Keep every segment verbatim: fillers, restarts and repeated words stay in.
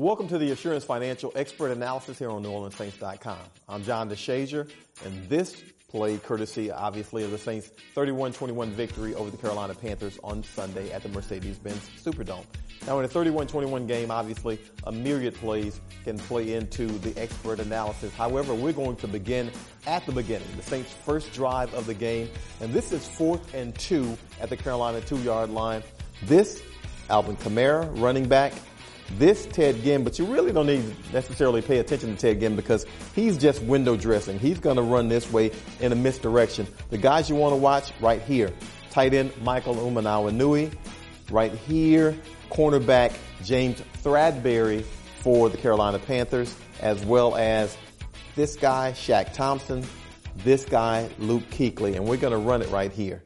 welcome to the Assurance Financial Expert Analysis here on New Orleans Saints dot com. I'm John DeShazier, and this play courtesy, obviously, of the Saints' thirty-one twenty-one victory over the Carolina Panthers on Sunday at the Mercedes-Benz Superdome. Now, in a thirty-one twenty-one game, obviously, a myriad plays can play into the expert analysis. However, we're going to begin at the beginning, the Saints' first drive of the game, and this is fourth and two at the Carolina two-yard line. This, Alvin Kamara, running back. This, Ted Ginn, but you really don't need to necessarily pay attention to Ted Ginn because he's just window dressing. He's going to run this way in a misdirection. The guys you want to watch right here, tight end Michael Umanawanui, right here, cornerback James Bradberry for the Carolina Panthers, as well as this guy, Shaq Thompson, this guy, Luke Kuechly, and we're going to run it right here.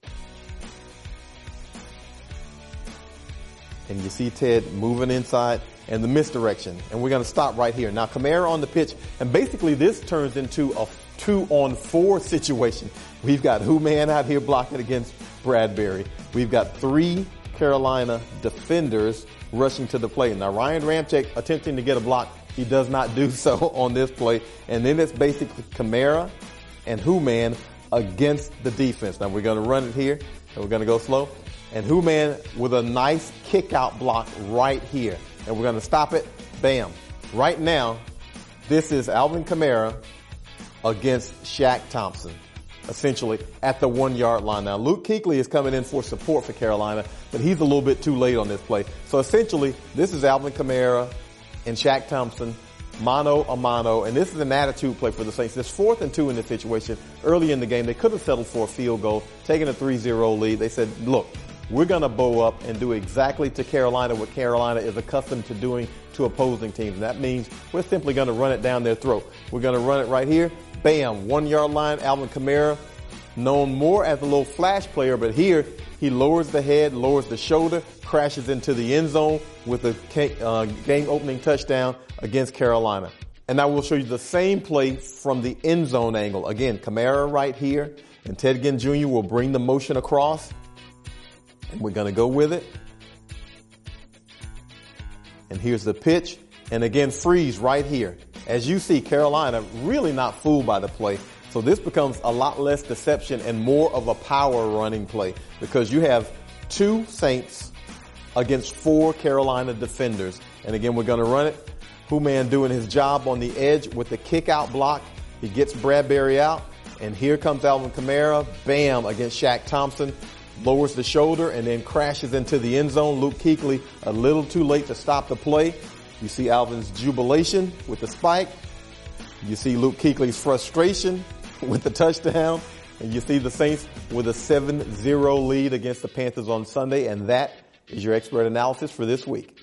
And you see Ted moving inside and the misdirection. And we're going to stop right here. Now, Kamara on the pitch. And basically this turns into a two-on-four situation. We've got Hooman out here blocking against Bradberry. We've got three Carolina defenders rushing to the plate. Now, Ryan Ramczyk attempting to get a block. He does not do so on this play. And then it's basically Kamara and Hooman against the defense. Now, we're going to run it here. And we're going to go slow. And Hooman with a nice kick-out block right here. And we're going to stop it. Bam. Right now, this is Alvin Kamara against Shaq Thompson, essentially at the one-yard line. Now, Luke Kuechly is coming in for support for Carolina, but he's a little bit too late on this play. So essentially, this is Alvin Kamara and Shaq Thompson, mano a mano, and this is an attitude play for the Saints. There's fourth and two in this situation. Early in the game, they could have settled for a field goal, taking a three zero lead. They said, look, we're going to bow up and do exactly to Carolina what Carolina is accustomed to doing to opposing teams. And that means we're simply going to run it down their throat. We're going to run it right here. Bam, one-yard line, Alvin Kamara, known more as a little flash player, but here he lowers the head, lowers the shoulder, crashes into the end zone with a uh, game-opening touchdown against Carolina. And now we'll show you the same play from the end zone angle. Again, Kamara right here, and Ted Ginn Junior will bring the motion across. And we're going to go with it. And here's the pitch. And again, freeze right here. As you see, Carolina really not fooled by the play. So this becomes a lot less deception and more of a power running play because you have two Saints against four Carolina defenders. And again, we're going to run it. Hooman doing his job on the edge with the kick out block. He gets Bradberry out. And here comes Alvin Kamara. Bam, against Shaq Thompson. Lowers the shoulder and then crashes into the end zone. Luke Kuechly a little too late to stop the play. You see Alvin's jubilation with the spike. You see Luke Kuechly's frustration with the touchdown. And you see the Saints with a seven zero lead against the Panthers on Sunday. And that is your expert analysis for this week.